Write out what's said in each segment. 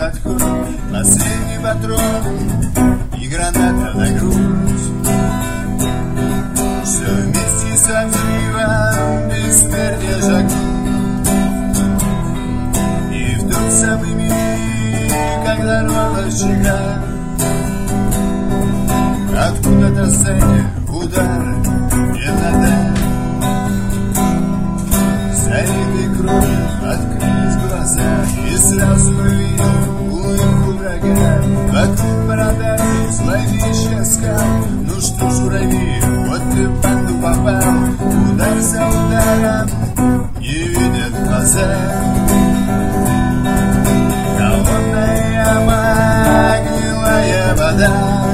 подходит последний патрон и граната на грудь. Все вместе со взрывом бессмертия жагнут. И в тот самый миг, когда рвалась чека, откуда-то сзади удар темнота. Залитый кровью открылись глаза, и сразу увидел улыбку врага. Вокруг бородатый зловещий скал. Ну что ж, муравей, вот ты в банду попал. Удар за ударом не видят глаза. Холодная яма, гнилая вода,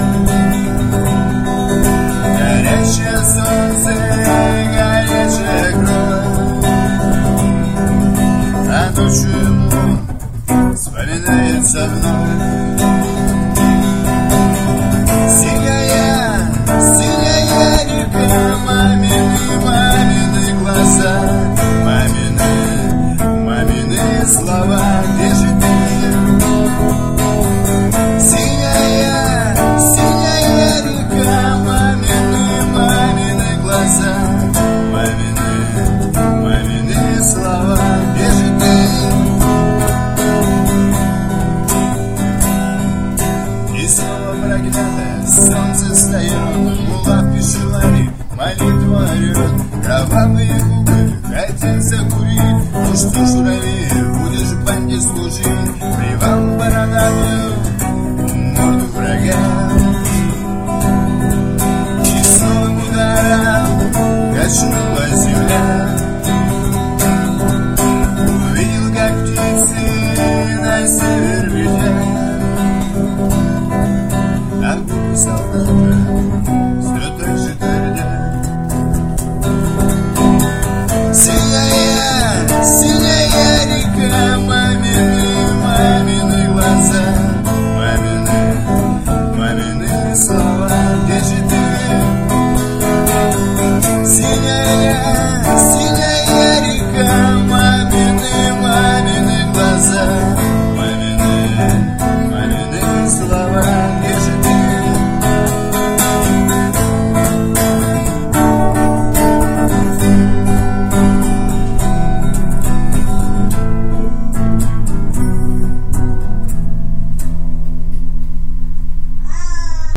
горячее солнце, горячая кровь. А ночью ему вспоминается вновь